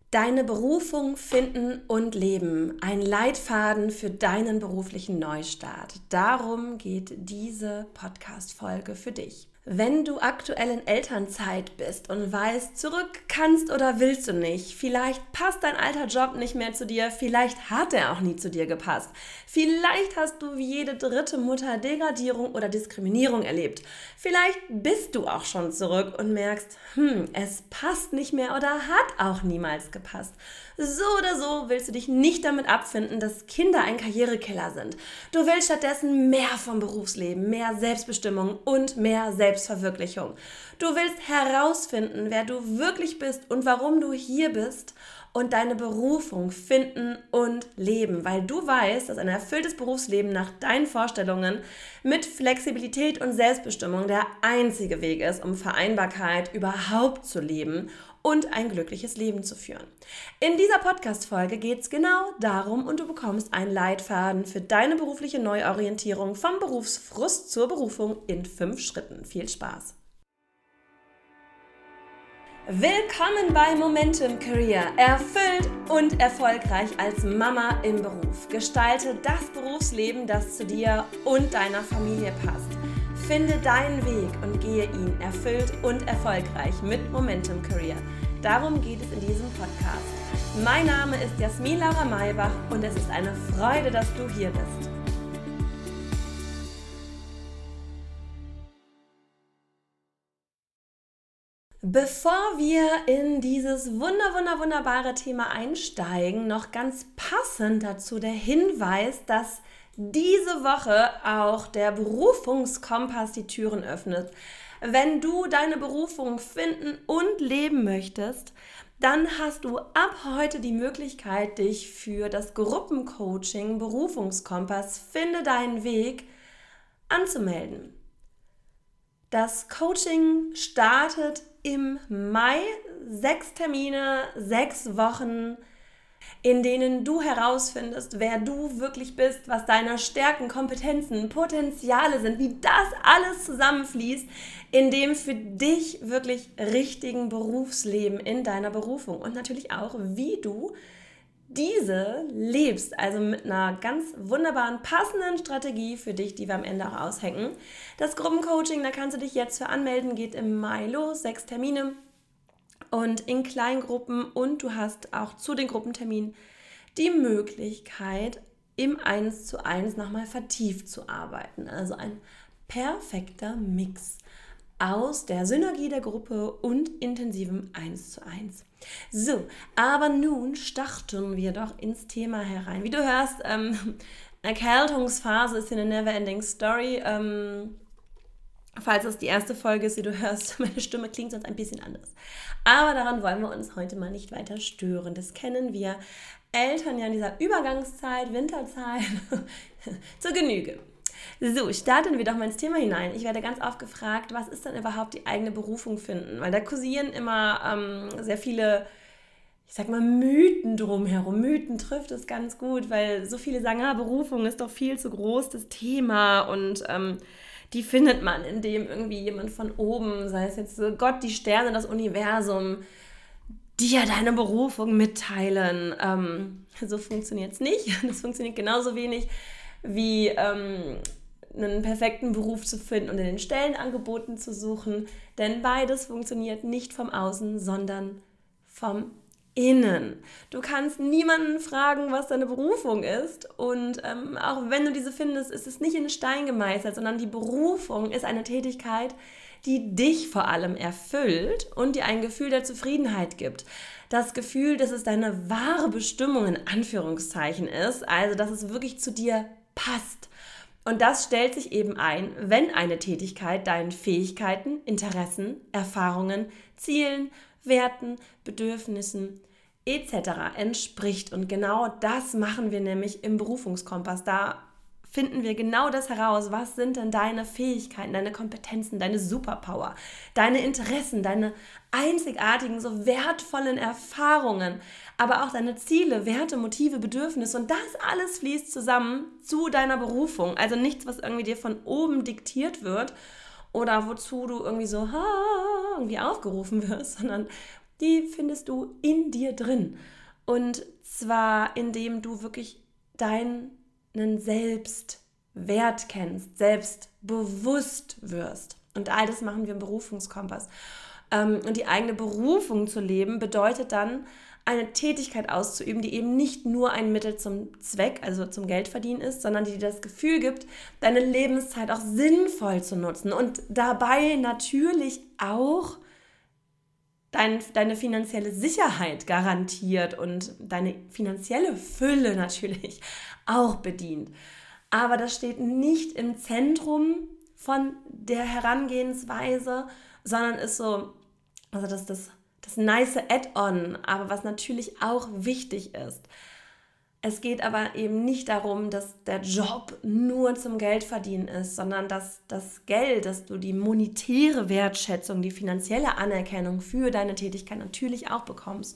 Deine Berufung finden und leben. Ein Leitfaden für deinen beruflichen Neustart. Darum geht diese Podcast-Folge für dich. Wenn du aktuell in Elternzeit bist und weißt, zurück kannst oder willst du nicht, vielleicht passt dein alter Job nicht mehr zu dir, vielleicht hat er auch nie zu dir gepasst, vielleicht hast du wie jede dritte Mutter Degradierung oder Diskriminierung erlebt, vielleicht bist du auch schon zurück und merkst, es passt nicht mehr oder hat auch niemals gepasst. So oder so willst du dich nicht damit abfinden, dass Kinder ein Karrierekiller sind. Du willst stattdessen mehr vom Berufsleben, mehr Selbstbestimmung und mehr Selbstverwirklichung. Du willst herausfinden, wer du wirklich bist und warum du hier bist und deine Berufung finden und leben, weil du weißt, dass ein erfülltes Berufsleben nach deinen Vorstellungen mit Flexibilität und Selbstbestimmung der einzige Weg ist, um Vereinbarkeit überhaupt zu leben und ein glückliches Leben zu führen. In dieser Podcast-Folge geht es genau darum und du bekommst einen Leitfaden für deine berufliche Neuorientierung vom Berufsfrust zur Berufung in 5 Schritten. Viel Spaß! Willkommen bei Momentum Career. Erfüllt und erfolgreich als Mama im Beruf. Gestalte das Berufsleben, das zu dir und deiner Familie passt. Finde deinen Weg und gehe ihn erfüllt und erfolgreich mit Momentum Career. Darum geht es in diesem Podcast. Mein Name ist Jasmin Laura Maybach und es ist eine Freude, dass du hier bist. Bevor wir in dieses wunderbare Thema einsteigen, noch ganz passend dazu der Hinweis, dass diese Woche auch der Berufungskompass die Türen öffnet. Wenn du deine Berufung finden und leben möchtest, dann hast du ab heute die Möglichkeit, dich für das Gruppencoaching Berufungskompass Finde deinen Weg anzumelden. Das Coaching startet im Mai, 6 Termine, 6 Wochen, in denen du herausfindest, wer du wirklich bist, was deine Stärken, Kompetenzen, Potenziale sind, wie das alles zusammenfließt in dem für dich wirklich richtigen Berufsleben in deiner Berufung und natürlich auch, wie du diese lebst, also mit einer ganz wunderbaren, passenden Strategie für dich, die wir am Ende auch aushängen. Das Gruppencoaching, da kannst du dich jetzt für anmelden, geht im Mai los, 6 Termine und in Kleingruppen und du hast auch zu den Gruppenterminen die Möglichkeit, im 1:1 nochmal vertieft zu arbeiten. Also ein perfekter Mix aus der Synergie der Gruppe und intensivem 1:1. So, aber nun starten wir doch ins Thema herein. Wie du hörst, Erkältungsphase ist eine never-ending Story. Falls es die erste Folge ist, die du hörst, meine Stimme klingt sonst ein bisschen anders. Aber daran wollen wir uns heute mal nicht weiter stören. Das kennen wir Eltern ja in dieser Übergangszeit, Winterzeit, zur Genüge. So, starten wir doch mal ins Thema hinein. Ich werde ganz oft gefragt, was ist denn überhaupt die eigene Berufung finden? Weil da kursieren immer sehr viele, ich sag mal, Mythen drumherum. Mythen trifft es ganz gut, weil so viele sagen, Berufung ist doch viel zu groß, das Thema und die findet man, indem irgendwie jemand von oben, sei es jetzt Gott, die Sterne, das Universum, dir deine Berufung mitteilen. So funktioniert es nicht. Das funktioniert genauso wenig wie einen perfekten Beruf zu finden und in den Stellenangeboten zu suchen. Denn beides funktioniert nicht vom Außen, sondern vom Innen. Du kannst niemanden fragen, was deine Berufung ist und auch wenn du diese findest, ist es nicht in Stein gemeißelt, sondern die Berufung ist eine Tätigkeit, die dich vor allem erfüllt und dir ein Gefühl der Zufriedenheit gibt. Das Gefühl, dass es deine wahre Bestimmung in Anführungszeichen ist, also dass es wirklich zu dir passt. Und das stellt sich eben ein, wenn eine Tätigkeit deinen Fähigkeiten, Interessen, Erfahrungen, Zielen, Werten, Bedürfnissen etc. entspricht. Und genau das machen wir nämlich im Berufungskompass. Da finden wir genau das heraus. Was sind denn deine Fähigkeiten, deine Kompetenzen, deine Superpower, deine Interessen, deine einzigartigen, so wertvollen Erfahrungen, aber auch deine Ziele, Werte, Motive, Bedürfnisse. Und das alles fließt zusammen zu deiner Berufung. Also nichts, was irgendwie dir von oben diktiert wird oder wozu du irgendwie so irgendwie aufgerufen wirst, sondern die findest du in dir drin. Und zwar, indem du wirklich deinen Selbstwert kennst, selbstbewusst wirst. Und all das machen wir im Berufungskompass. Und die eigene Berufung zu leben, bedeutet dann, eine Tätigkeit auszuüben, die eben nicht nur ein Mittel zum Zweck, also zum Geldverdienen ist, sondern die dir das Gefühl gibt, deine Lebenszeit auch sinnvoll zu nutzen und dabei natürlich auch deine finanzielle Sicherheit garantiert und deine finanzielle Fülle natürlich auch bedient. Aber das steht nicht im Zentrum von der Herangehensweise, sondern ist so, also das nice Add-on, aber was natürlich auch wichtig ist. Es geht aber eben nicht darum, dass der Job nur zum Geldverdienen ist, sondern dass das Geld, dass du die monetäre Wertschätzung, die finanzielle Anerkennung für deine Tätigkeit natürlich auch bekommst.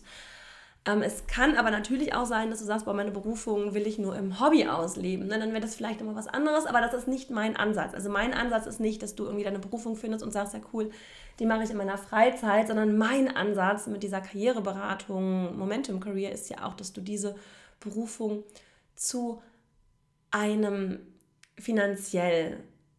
Es kann aber natürlich auch sein, dass du sagst, meine Berufung will ich nur im Hobby ausleben. Dann wäre das vielleicht immer was anderes, aber das ist nicht mein Ansatz. Also mein Ansatz ist nicht, dass du irgendwie deine Berufung findest und sagst, ja cool, die mache ich in meiner Freizeit, sondern mein Ansatz mit dieser Karriereberatung, Momentum Career, ist ja auch, dass du diese Berufung zu einem finanziell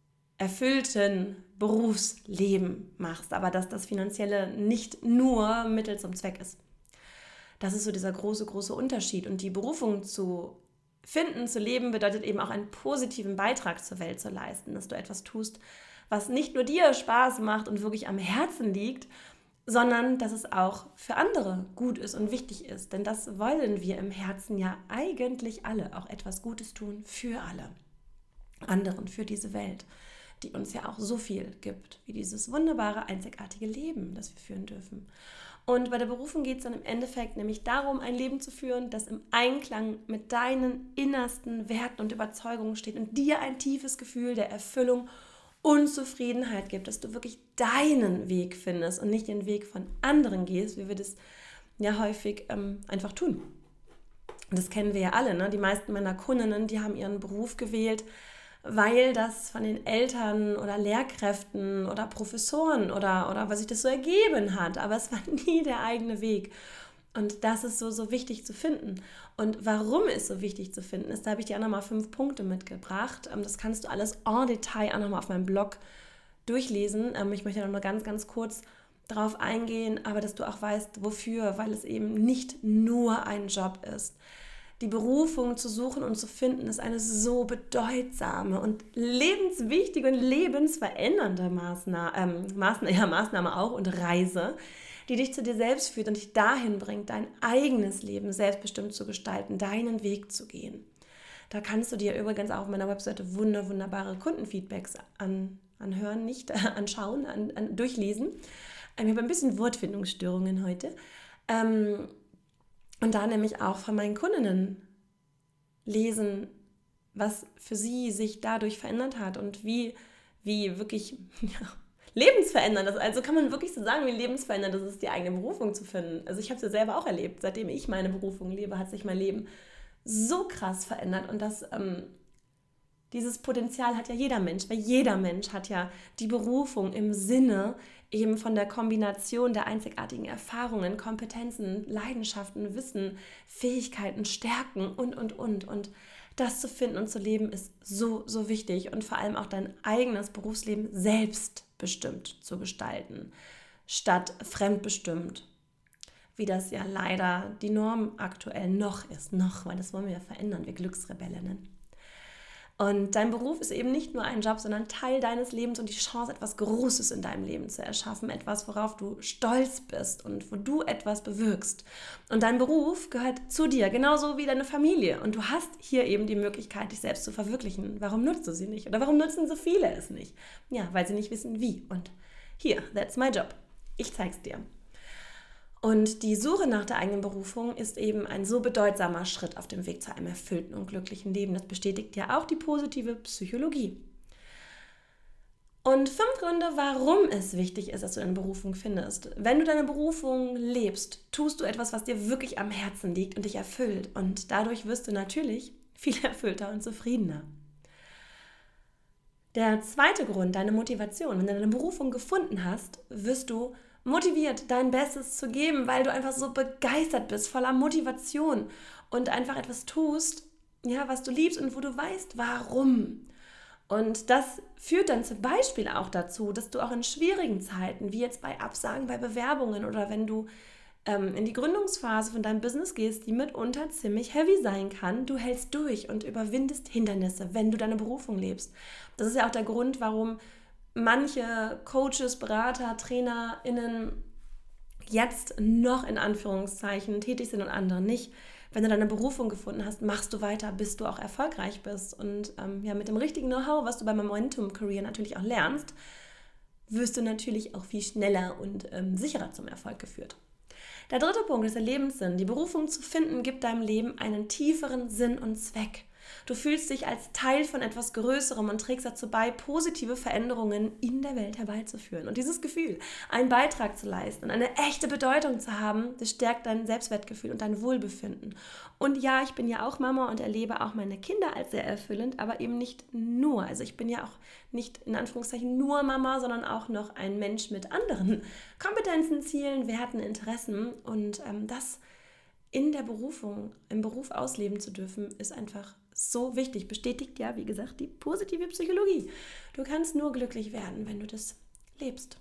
erfüllten Berufsleben machst, aber dass das Finanzielle nicht nur Mittel zum Zweck ist. Das ist so dieser große Unterschied. Und die Berufung zu finden, zu leben, bedeutet eben auch einen positiven Beitrag zur Welt zu leisten, dass du etwas tust, was nicht nur dir Spaß macht und wirklich am Herzen liegt, sondern dass es auch für andere gut ist und wichtig ist. Denn das wollen wir im Herzen ja eigentlich alle, auch etwas Gutes tun für alle anderen, für diese Welt, die uns ja auch so viel gibt, wie dieses wunderbare, einzigartige Leben, das wir führen dürfen. Und bei der Berufung geht es dann im Endeffekt nämlich darum, ein Leben zu führen, das im Einklang mit deinen innersten Werten und Überzeugungen steht und dir ein tiefes Gefühl der Erfüllung und Zufriedenheit gibt, dass du wirklich deinen Weg findest und nicht den Weg von anderen gehst, wie wir das ja häufig einfach tun. Und das kennen wir ja alle, ne? Die meisten meiner Kundinnen, die haben ihren Beruf gewählt, weil das von den Eltern oder Lehrkräften oder Professoren oder was sich das so ergeben hat. Aber es war nie der eigene Weg. Und das ist so wichtig zu finden. Und warum es so wichtig zu finden ist, da habe ich dir auch nochmal 5 Punkte mitgebracht. Das kannst du alles en Detail auch nochmal auf meinem Blog durchlesen. Ich möchte da nur ganz kurz drauf eingehen, aber dass du auch weißt, wofür, weil es eben nicht nur ein Job ist. Die Berufung zu suchen und zu finden, ist eine so bedeutsame und lebenswichtige und lebensverändernde Maßnahme auch und Reise, die dich zu dir selbst führt und dich dahin bringt, dein eigenes Leben selbstbestimmt zu gestalten, deinen Weg zu gehen. Da kannst du dir übrigens auch auf meiner Webseite wunderbare Kundenfeedbacks anhören, nicht anschauen, durchlesen. Ich habe ein bisschen Wortfindungsstörungen heute. Und da nämlich auch von meinen Kundinnen lesen, was für sie sich dadurch verändert hat und wie wirklich lebensverändert das. Also kann man wirklich so sagen, wie lebensverändert das ist, die eigene Berufung zu finden. Also ich habe es ja selber auch erlebt. Seitdem ich meine Berufung lebe, hat sich mein Leben so krass verändert. Und dieses Potenzial hat ja jeder Mensch, weil jeder Mensch hat ja die Berufung im Sinne eben von der Kombination der einzigartigen Erfahrungen, Kompetenzen, Leidenschaften, Wissen, Fähigkeiten, Stärken und. Und das zu finden und zu leben ist so wichtig und vor allem auch dein eigenes Berufsleben selbstbestimmt zu gestalten, statt fremdbestimmt, wie das ja leider die Norm aktuell noch ist, weil das wollen wir ja verändern, wir Glücksrebellinnen. Und dein Beruf ist eben nicht nur ein Job, sondern Teil deines Lebens und die Chance, etwas Großes in deinem Leben zu erschaffen, etwas, worauf du stolz bist und wo du etwas bewirkst. Und dein Beruf gehört zu dir, genauso wie deine Familie. Und du hast hier eben die Möglichkeit, dich selbst zu verwirklichen. Warum nutzt du sie nicht? Oder warum nutzen so viele es nicht? Ja, weil sie nicht wissen, wie. Und hier, that's my job. Ich zeig's dir. Und die Suche nach der eigenen Berufung ist eben ein so bedeutsamer Schritt auf dem Weg zu einem erfüllten und glücklichen Leben. Das bestätigt ja auch die positive Psychologie. Und 5 Gründe, warum es wichtig ist, dass du deine Berufung findest. Wenn du deine Berufung lebst, tust du etwas, was dir wirklich am Herzen liegt und dich erfüllt. Und dadurch wirst du natürlich viel erfüllter und zufriedener. Der 2. Grund, deine Motivation. Wenn du deine Berufung gefunden hast, wirst du motiviert, dein Bestes zu geben, weil du einfach so begeistert bist, voller Motivation und einfach etwas tust, ja, was du liebst und wo du weißt, warum. Und das führt dann zum Beispiel auch dazu, dass du auch in schwierigen Zeiten, wie jetzt bei Absagen, bei Bewerbungen oder wenn du in die Gründungsphase von deinem Business gehst, die mitunter ziemlich heavy sein kann, du hältst durch und überwindest Hindernisse, wenn du deine Berufung lebst. Das ist ja auch der Grund, warum manche Coaches, Berater, TrainerInnen jetzt noch in Anführungszeichen tätig sind und andere nicht. Wenn du deine Berufung gefunden hast, machst du weiter, bis du auch erfolgreich bist. Und ja, mit dem richtigen Know-how, was du bei Momentum Career natürlich auch lernst, wirst du natürlich auch viel schneller und sicherer zum Erfolg geführt. Der dritte Punkt ist der Lebenssinn. Die Berufung zu finden, gibt deinem Leben einen tieferen Sinn und Zweck. Du fühlst dich als Teil von etwas Größerem und trägst dazu bei, positive Veränderungen in der Welt herbeizuführen. Und dieses Gefühl, einen Beitrag zu leisten und eine echte Bedeutung zu haben, das stärkt dein Selbstwertgefühl und dein Wohlbefinden. Und ja, ich bin ja auch Mama und erlebe auch meine Kinder als sehr erfüllend, aber eben nicht nur. Also ich bin ja auch nicht in Anführungszeichen nur Mama, sondern auch noch ein Mensch mit anderen Kompetenzen, Zielen, Werten, Interessen. Und das in der Berufung, im Beruf ausleben zu dürfen, ist einfach so wichtig. Bestätigt ja, wie gesagt, die positive Psychologie. Du kannst nur glücklich werden, wenn du das lebst.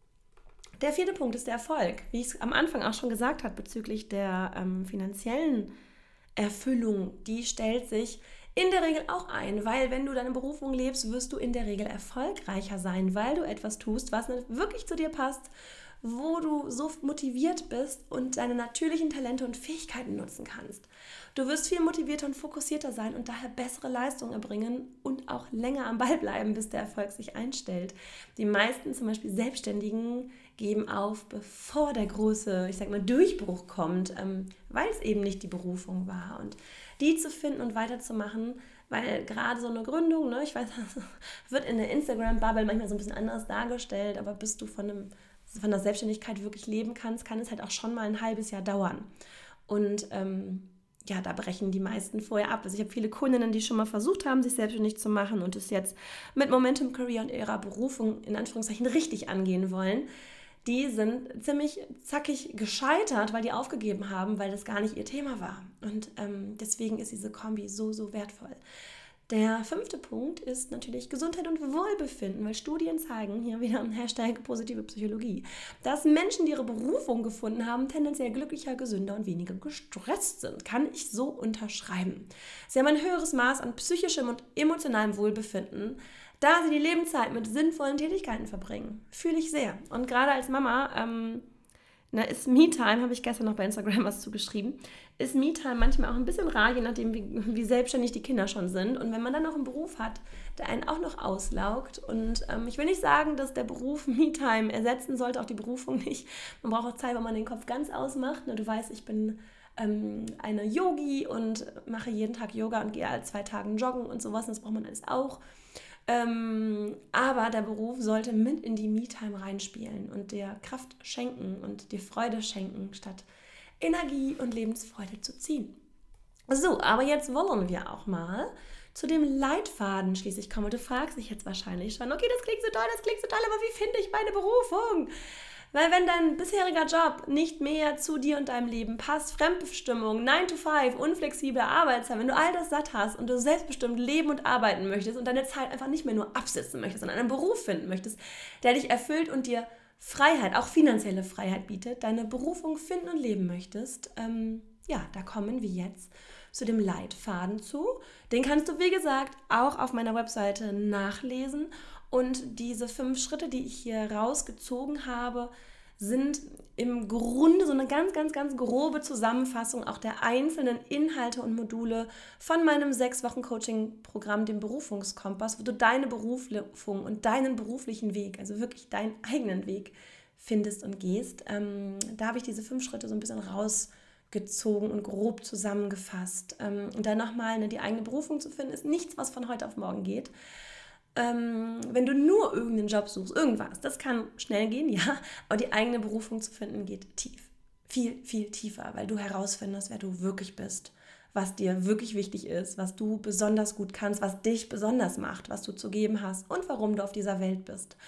Der vierte Punkt ist der Erfolg. Wie ich es am Anfang auch schon gesagt habe, bezüglich der finanziellen Erfüllung, die stellt sich in der Regel auch ein, weil wenn du deine Berufung lebst, wirst du in der Regel erfolgreicher sein, weil du etwas tust, was wirklich zu dir passt, wo du so motiviert bist und deine natürlichen Talente und Fähigkeiten nutzen kannst. Du wirst viel motivierter und fokussierter sein und daher bessere Leistungen erbringen und auch länger am Ball bleiben, bis der Erfolg sich einstellt. Die meisten, zum Beispiel Selbstständigen, geben auf, bevor der große, Durchbruch kommt, weil es eben nicht die Berufung war. Und die zu finden und weiterzumachen, weil gerade so eine Gründung, ich weiß, das wird in der Instagram-Bubble manchmal so ein bisschen anders dargestellt, aber bis du von der Selbstständigkeit wirklich leben kannst, kann es halt auch schon mal ein halbes Jahr dauern. Und da brechen die meisten vorher ab. Also ich habe viele Kundinnen, die schon mal versucht haben, sich selbstständig zu machen und es jetzt mit Momentum Career und ihrer Berufung in Anführungszeichen richtig angehen wollen. Die sind ziemlich zackig gescheitert, weil die aufgegeben haben, weil das gar nicht ihr Thema war. Und deswegen ist diese Kombi so, so wertvoll. Der fünfte Punkt ist natürlich Gesundheit und Wohlbefinden, weil Studien zeigen, hier wieder ein Hashtag positive Psychologie, dass Menschen, die ihre Berufung gefunden haben, tendenziell glücklicher, gesünder und weniger gestresst sind. Kann ich so unterschreiben. Sie haben ein höheres Maß an psychischem und emotionalem Wohlbefinden, da sie die Lebenszeit mit sinnvollen Tätigkeiten verbringen. Fühle ich sehr. Und gerade als Mama ist Me-Time, habe ich gestern noch bei Instagram was zugeschrieben, ist Me-Time manchmal auch ein bisschen rar, je nachdem, wie selbstständig die Kinder schon sind. Und wenn man dann noch einen Beruf hat, der einen auch noch auslaugt. Und ich will nicht sagen, dass der Beruf Me-Time ersetzen sollte, auch die Berufung nicht. Man braucht auch Zeit, wo man den Kopf ganz ausmacht. Du weißt, ich bin eine Yogi und mache jeden Tag Yoga und gehe alle 2 Tage joggen und sowas. Und das braucht man alles auch. Aber der Beruf sollte mit in die Me-Time reinspielen und dir Kraft schenken und dir Freude schenken, statt Energie und Lebensfreude zu ziehen. So, aber jetzt wollen wir auch mal zu dem Leitfaden schließlich kommen. Und du fragst dich jetzt wahrscheinlich schon, okay, das klingt so toll, aber wie finde ich meine Berufung? Weil wenn dein bisheriger Job nicht mehr zu dir und deinem Leben passt, Fremdbestimmung, 9 to 5, unflexible Arbeitszeit, wenn du all das satt hast und du selbstbestimmt leben und arbeiten möchtest und deine Zeit einfach nicht mehr nur absitzen möchtest, sondern einen Beruf finden möchtest, der dich erfüllt und dir Freiheit, auch finanzielle Freiheit bietet, deine Berufung finden und leben möchtest, da kommen wir jetzt zu dem Leitfaden zu. Den kannst du, wie gesagt, auch auf meiner Webseite nachlesen. Und diese 5 Schritte, die ich hier rausgezogen habe, sind im Grunde so eine ganz, ganz, ganz grobe Zusammenfassung auch der einzelnen Inhalte und Module von meinem 6-Wochen-Coaching-Programm, dem Berufungskompass, wo du deine Berufung und deinen beruflichen Weg, also wirklich deinen eigenen Weg findest und gehst. Da habe ich diese 5 Schritte so ein bisschen rausgezogen und grob zusammengefasst. Und dann nochmal, die eigene Berufung zu finden, ist nichts, was von heute auf morgen geht. Wenn du nur irgendeinen Job suchst, irgendwas, das kann schnell gehen, ja, aber die eigene Berufung zu finden geht tief, viel, viel tiefer, weil du herausfindest, wer du wirklich bist, was dir wirklich wichtig ist, was du besonders gut kannst, was dich besonders macht, was du zu geben hast und warum du auf dieser Welt bist.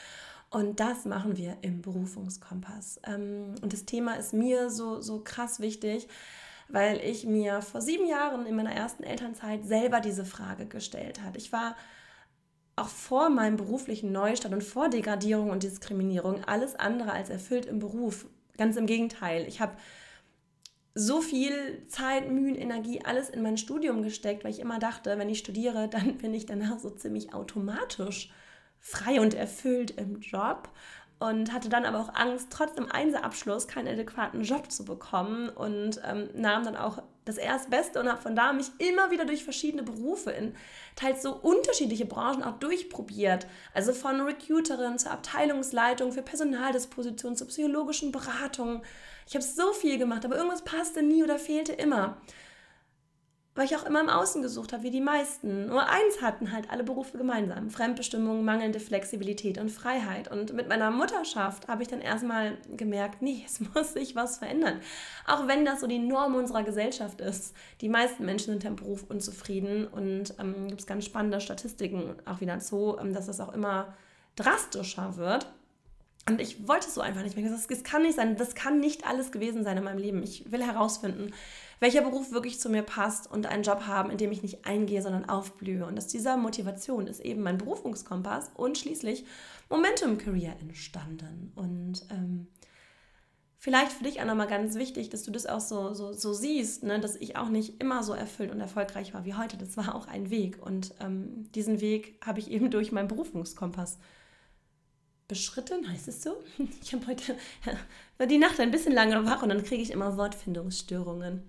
Und das machen wir im Berufungskompass. Und das Thema ist mir so krass wichtig, weil ich mir vor 7 Jahren in meiner ersten Elternzeit selber diese Frage gestellt habe. Ich war auch vor meinem beruflichen Neustart und vor Degradierung und Diskriminierung alles andere als erfüllt im Beruf. Ganz im Gegenteil. Ich habe so viel Zeit, Mühen, Energie, alles in mein Studium gesteckt, weil ich immer dachte, wenn ich studiere, dann bin ich danach so ziemlich automatisch frei und erfüllt im Job und hatte dann aber auch Angst, trotz dem Einserabschluss keinen adäquaten Job zu bekommen und nahm dann auch das Erstbeste und habe von da mich immer wieder durch verschiedene Berufe in teils so unterschiedliche Branchen auch durchprobiert. Also von Recruiterin zur Abteilungsleitung für Personaldisposition zur psychologischen Beratung. Ich habe so viel gemacht, aber irgendwas passte nie oder fehlte immer. Weil ich auch immer im Außen gesucht habe, wie die meisten. Nur eins hatten halt alle Berufe gemeinsam: Fremdbestimmung, mangelnde Flexibilität und Freiheit. Und mit meiner Mutterschaft habe ich dann erstmal gemerkt, nee, es muss sich was verändern. Auch wenn das so die Norm unserer Gesellschaft ist. Die meisten Menschen sind im Beruf unzufrieden und gibt es ganz spannende Statistiken auch wieder zu, dass das auch immer drastischer wird. Und ich wollte es so einfach nicht mehr. Das kann nicht sein, das kann nicht alles gewesen sein in meinem Leben. Ich will herausfinden, welcher Beruf wirklich zu mir passt und einen Job haben, in dem ich nicht eingehe, sondern aufblühe. Und aus dieser Motivation ist eben mein Berufungskompass und schließlich Momentum Career entstanden. Und vielleicht für dich auch nochmal ganz wichtig, dass du das auch so siehst, ne? Dass ich auch nicht immer so erfüllt und erfolgreich war wie heute. Das war auch ein Weg. Und diesen Weg habe ich eben durch meinen Berufungskompass beschritten, heißt es so? Ich habe heute war die Nacht ein bisschen lange wach und dann kriege ich immer Wortfindungsstörungen.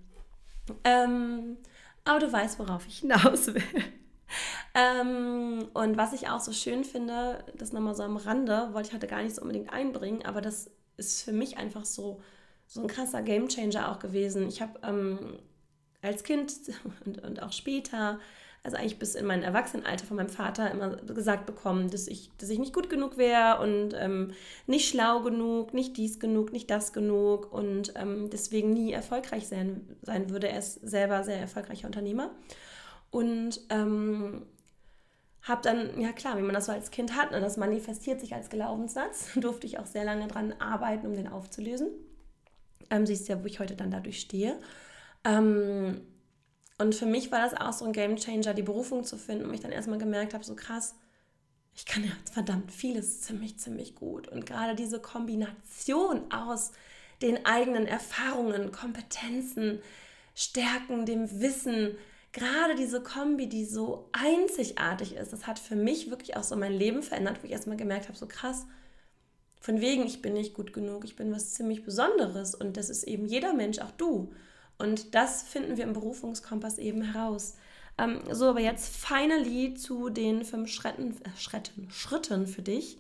Aber du weißt, worauf ich hinaus will. Und was ich auch so schön finde, das nochmal so am Rande, wollte ich heute gar nicht so unbedingt einbringen, aber das ist für mich einfach so ein krasser Gamechanger auch gewesen. Ich habe als Kind und auch später, also eigentlich bis in mein Erwachsenenalter von meinem Vater immer gesagt bekommen, dass ich nicht gut genug wäre und nicht schlau genug, nicht dies genug, nicht das genug und deswegen nie erfolgreich sein würde. Er ist selber sehr erfolgreicher Unternehmer und habe dann, ja klar, wie man das so als Kind hat, ne, das manifestiert sich als Glaubenssatz, durfte ich auch sehr lange dran arbeiten, um den aufzulösen. Siehst ja, wo ich heute dann dadurch stehe. Und für mich war das auch so ein Gamechanger, die Berufung zu finden, und ich dann erstmal gemerkt habe, so krass, ich kann ja verdammt vieles ziemlich gut. Und gerade diese Kombination aus den eigenen Erfahrungen, Kompetenzen, Stärken, dem Wissen, gerade diese Kombi, die so einzigartig ist, das hat für mich wirklich auch so mein Leben verändert, wo ich erstmal gemerkt habe, so krass, von wegen, ich bin nicht gut genug, ich bin was ziemlich Besonderes und das ist eben jeder Mensch, auch du. Und das finden wir im Berufungskompass eben heraus. So, aber jetzt finally zu den 5 Schritten für dich.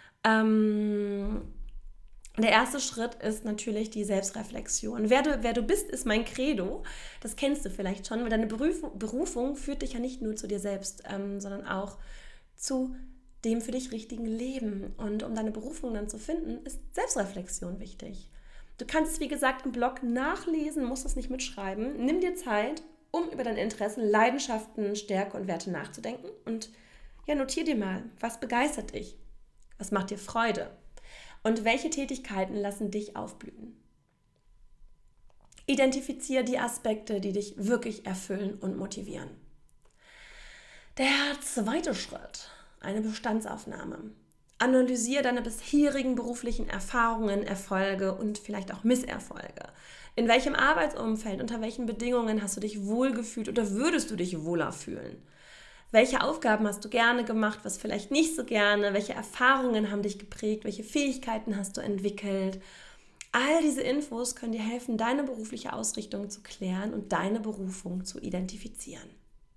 Der erste Schritt ist natürlich die Selbstreflexion. Wer du bist, ist mein Credo. Das kennst du vielleicht schon, weil deine Berufung führt dich ja nicht nur zu dir selbst, sondern auch zu dem für dich richtigen Leben. Und um deine Berufung dann zu finden, ist Selbstreflexion wichtig. Du kannst es, wie gesagt, im Blog nachlesen, musst es nicht mitschreiben. Nimm dir Zeit, um über deine Interessen, Leidenschaften, Stärke und Werte nachzudenken. Und ja, notier dir mal, was begeistert dich? Was macht dir Freude? Und welche Tätigkeiten lassen dich aufblühen? Identifiziere die Aspekte, die dich wirklich erfüllen und motivieren. Der zweite Schritt, eine Bestandsaufnahme. Analysiere deine bisherigen beruflichen Erfahrungen, Erfolge und vielleicht auch Misserfolge. In welchem Arbeitsumfeld, unter welchen Bedingungen hast du dich wohlgefühlt oder würdest du dich wohler fühlen? Welche Aufgaben hast du gerne gemacht, was vielleicht nicht so gerne? Welche Erfahrungen haben dich geprägt? Welche Fähigkeiten hast du entwickelt? All diese Infos können dir helfen, deine berufliche Ausrichtung zu klären und deine Berufung zu identifizieren.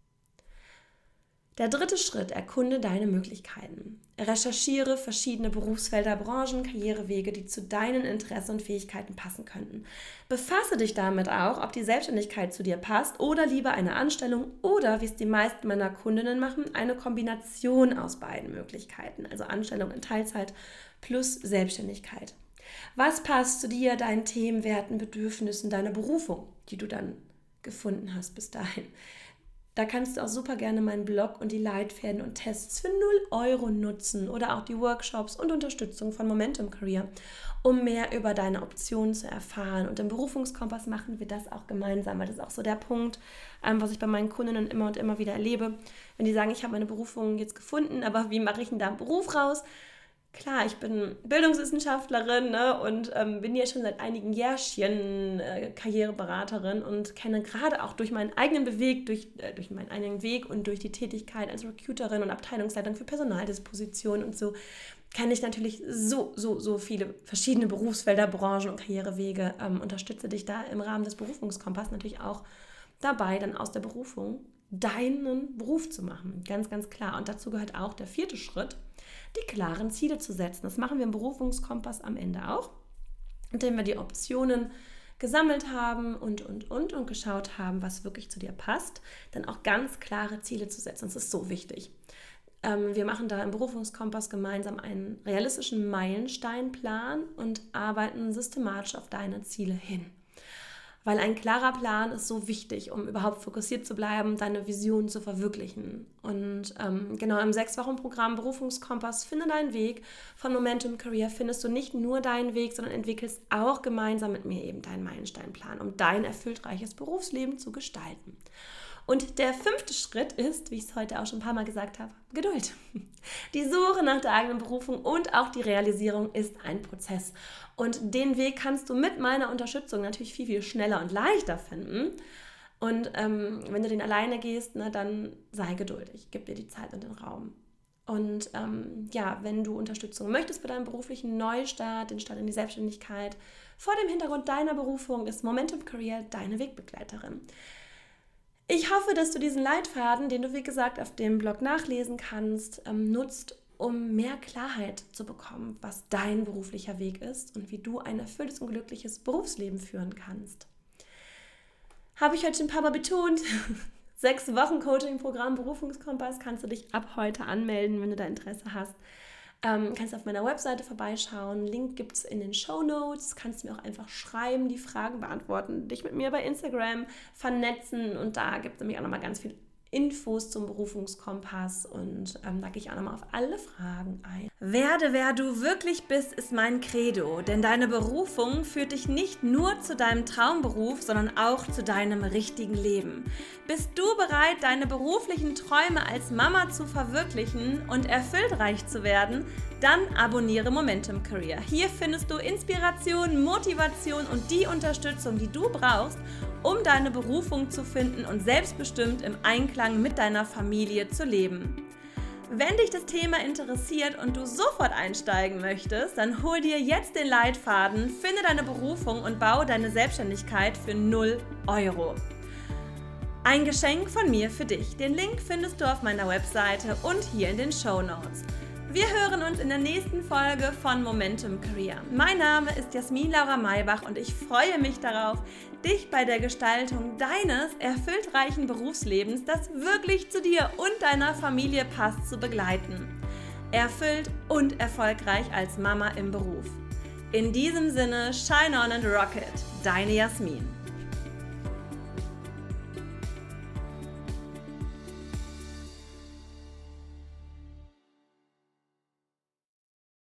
Der dritte Schritt, erkunde deine Möglichkeiten. Recherchiere verschiedene Berufsfelder, Branchen, Karrierewege, die zu deinen Interessen und Fähigkeiten passen könnten. Befasse dich damit auch, ob die Selbstständigkeit zu dir passt oder lieber eine Anstellung oder, wie es die meisten meiner Kundinnen machen, eine Kombination aus beiden Möglichkeiten, also Anstellung in Teilzeit plus Selbstständigkeit. Was passt zu dir, deinen Themen, Werten, Bedürfnissen, deiner Berufung, die du dann gefunden hast bis dahin? Da kannst du auch super gerne meinen Blog und die Leitfäden und Tests für 0 Euro nutzen oder auch die Workshops und Unterstützung von Momentum Career, um mehr über deine Optionen zu erfahren. Und im Berufungskompass machen wir das auch gemeinsam, weil das ist auch so der Punkt, was ich bei meinen Kundinnen immer und immer wieder erlebe. Wenn die sagen, ich habe meine Berufung jetzt gefunden, aber wie mache ich denn da einen Beruf raus? Klar, ich bin Bildungswissenschaftlerin, ne, und bin ja schon seit einigen Jährchen Karriereberaterin und kenne gerade auch durch meinen eigenen Weg, durch meinen eigenen Weg und durch die Tätigkeit als Recruiterin und Abteilungsleitung für Personaldisposition und so, kenne ich natürlich so viele verschiedene Berufsfelder, Branchen und Karrierewege. Unterstütze dich da im Rahmen des Berufungskompass natürlich auch dabei, dann aus der Berufung deinen Beruf zu machen. Ganz, ganz klar. Und dazu gehört auch der 4. Schritt, die klaren Ziele zu setzen. Das machen wir im Berufungskompass am Ende auch, indem wir die Optionen gesammelt haben und geschaut haben, was wirklich zu dir passt, dann auch ganz klare Ziele zu setzen. Das ist so wichtig. Wir machen da im Berufungskompass gemeinsam einen realistischen Meilensteinplan und arbeiten systematisch auf deine Ziele hin. Weil ein klarer Plan ist so wichtig, um überhaupt fokussiert zu bleiben, deine Vision zu verwirklichen. Und genau im 6-Wochen-Programm Berufungskompass Finde deinen Weg von Momentum Career findest du nicht nur deinen Weg, sondern entwickelst auch gemeinsam mit mir eben deinen Meilensteinplan, um dein erfüllreiches Berufsleben zu gestalten. Und der 5. Schritt ist, wie ich es heute auch schon ein paar Mal gesagt habe, Geduld. Die Suche nach der eigenen Berufung und auch die Realisierung ist ein Prozess. Und den Weg kannst du mit meiner Unterstützung natürlich viel, viel schneller und leichter finden. Und wenn du den alleine gehst, ne, dann sei geduldig, gib dir die Zeit und den Raum. Und wenn du Unterstützung möchtest bei deinem beruflichen Neustart, den Start in die Selbstständigkeit, vor dem Hintergrund deiner Berufung ist Momentum Career deine Wegbegleiterin. Ich hoffe, dass du diesen Leitfaden, den du wie gesagt auf dem Blog nachlesen kannst, nutzt, um mehr Klarheit zu bekommen, was dein beruflicher Weg ist und wie du ein erfülltes und glückliches Berufsleben führen kannst. Habe ich heute schon ein paar Mal betont. 6 Wochen Coaching-Programm Berufungskompass kannst du dich ab heute anmelden, wenn du da Interesse hast. Kannst auf meiner Webseite vorbeischauen. Link gibt es in den Shownotes. Kannst du mir auch einfach schreiben, die Fragen beantworten, dich mit mir bei Instagram vernetzen. Und da gibt es nämlich auch nochmal ganz viel Infos zum Berufungskompass und da gehe ich auch nochmal auf alle Fragen ein. Werde, wer du wirklich bist, ist mein Credo, denn deine Berufung führt dich nicht nur zu deinem Traumberuf, sondern auch zu deinem richtigen Leben. Bist du bereit, deine beruflichen Träume als Mama zu verwirklichen und erfülltreich zu werden? Dann abonniere Momentum Career. Hier findest du Inspiration, Motivation und die Unterstützung, die du brauchst, um deine Berufung zu finden und selbstbestimmt im Einklang mit deiner Familie zu leben. Wenn dich das Thema interessiert und du sofort einsteigen möchtest, dann hol dir jetzt den Leitfaden, finde deine Berufung und baue deine Selbstständigkeit für 0 Euro. Ein Geschenk von mir für dich. Den Link findest du auf meiner Webseite und hier in den Shownotes. Wir hören uns in der nächsten Folge von Momentum Career. Mein Name ist Jasmin Laura Maybach und ich freue mich darauf, dich bei der Gestaltung deines erfülltreichen Berufslebens, das wirklich zu dir und deiner Familie passt, zu begleiten. Erfüllt und erfolgreich als Mama im Beruf. In diesem Sinne, shine on and rock it. Deine Jasmin.